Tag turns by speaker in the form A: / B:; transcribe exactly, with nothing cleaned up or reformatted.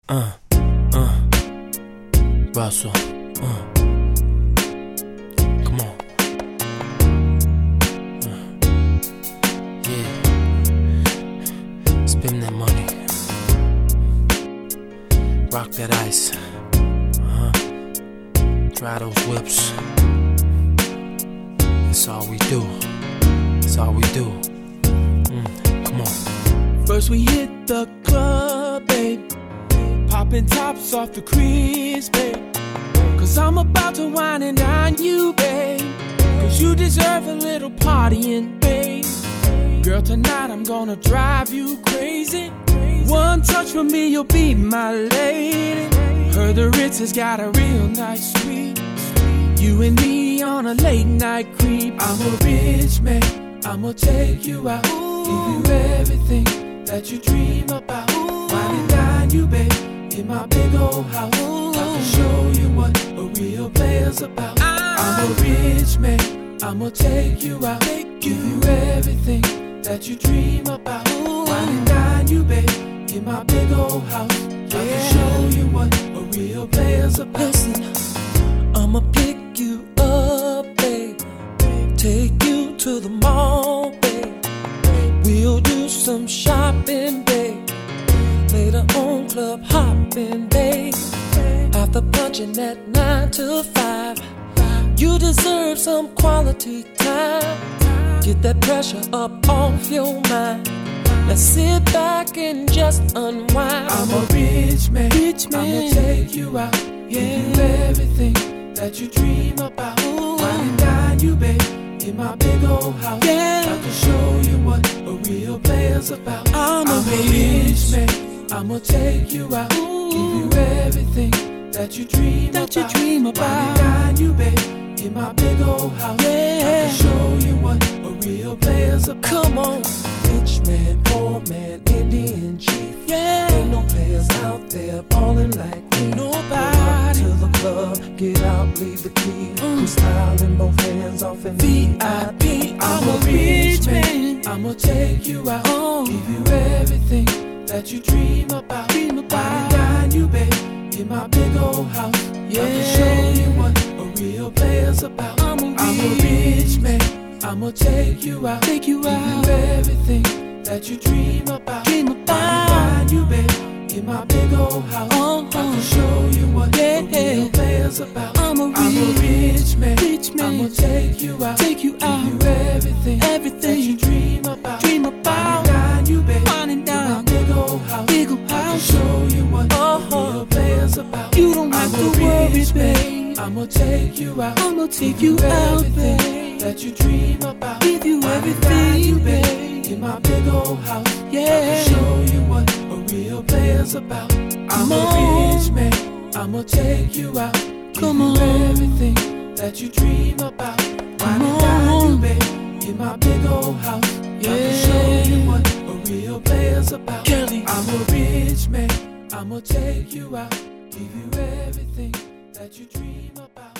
A: Uh, uh, Russell, uh, come on, uh, yeah, spend that money, rock that ice, uh-huh, dry those whips, that's all we do, that's all we do, mm, come on.
B: First we hit the club, babe, popping tops off the crease, babe. Cause I'm about to wine and dine you, babe. Cause you deserve a little partying, babe. Girl, tonight I'm gonna drive you crazy. One touch from me, you'll be my lady. Heard the Ritz has got a real nice suite. You and me on a late night creep. I'm a rich man, I'ma take you out. Give you everything that you dream about. Wine and dine you, babe, in my big old house. I can show you what a real player's about. I'm a rich man, I'ma take you out. Give you everything that you dream about. Wine and dine you, babe, in my big old house. I can show you what a real player's about.
C: Listen, I'ma pick you up, babe. Take you to the mall, babe. We'll do some shopping, babe. Later on club hopping, babe. After punching at nine to five, you deserve some quality time. Get that pressure up off your mind. Let's sit back and just unwind.
B: I'm a rich man, rich man. I'ma take you out. Yeah. Give you everything that you dream about. Wine and dine you, babe, in my big old house. Yeah. I can show you what a real player's about. I'm, I'm a rich man, I'ma take you out. Ooh. Give you everything that you dream that about. You dream about. Wine and dine you, babe, in my big old house. Yeah. I can show you what a real player's about.
C: Come on. Rich man, poor man, Indian chief. Yeah. Ain't no players out there ballin' like me.
B: Nobody.
C: To the club, get out, leave the key. Mm. With style in both hands off in
B: V I P. I'm a rich man, I'ma take you out. Oh. Give you everything that you dream about. Dream about. Wine and dine you, babe, in my big old house. Yeah. I can show you what a real player's about. I'm a, I'm a rich man, I'ma take you out. Take you out. Give you everything that you dream about. Dream about. Wine and dine you, babe, in my big old house. Uh-huh. I can show you what yeah. a real player's about. I'm a rich, I'm a rich man, rich man. I'ma take you out. Take you out. Give you everything, everything that you dream about. Dream about. Wine and dine you, babe, wine and dine. In my big old house. Big old house. I can show you what uh-huh. a real player's about. You don't have I'm to worry, babe. I'ma take you out. I'ma take you, you out, babe. That you dream about. Give you everything, you, babe, in my big old house. Yeah. I can show you what a real player's about. I'm a rich man, I'ma take you out. Come on. Give you everything that you dream about. Wine and dine you, babe, in my big old house. Yeah. I can show you what a real player's about. Kelly. I'm a rich man, I'ma take you out. Give you everything that you dream about.